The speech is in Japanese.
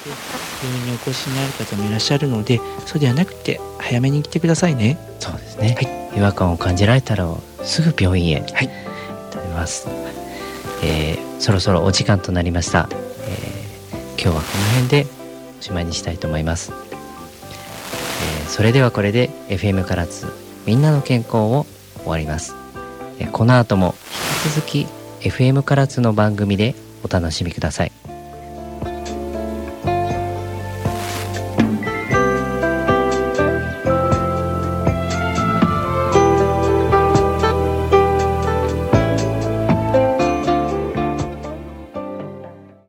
病院にお越しになる方もいらっしゃるので、そうではなくて早めに来てくださいね。 そうですね、 はい、 違和感を感じられたらすぐ病院へ。 はい、 と思います。そろそろお時間となりました。今日はこの辺でおしまいにしたいと思います。それではこれで FM 唐津みんなの健康を終わります。この後も引き続き FM 唐津の番組でお楽しみください。